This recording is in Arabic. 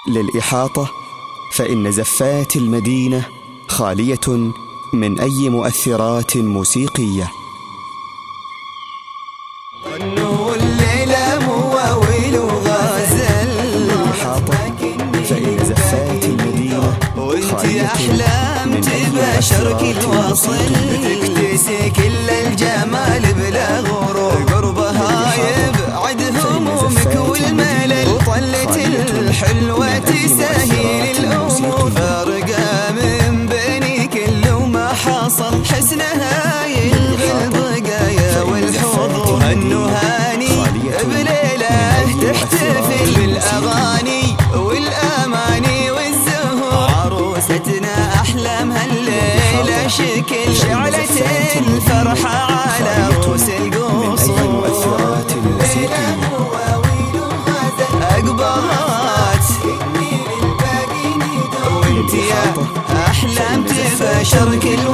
للإحاطة فإن زفات المدينة خالية من أي مؤثرات موسيقية. الليلة مواويل وغزل الإحاطة فإن زفات المدينة وانتي أحلام تباشر كل وصل تكتسي كل الجمال بلا غرور قربها يبعد همومك والملل وطلة الحلوة تسهيل الأمور فارقة من بيني كل وما حصل حسنها يلغي البقايا والحضور النهاني بليلة تحتفل بالأغاني والأماني والزهور عروستنا أحلامها الليلة شكل شعلة الفرحة على رؤوس القصور أقبضات وانت يا أحلام تباشر كل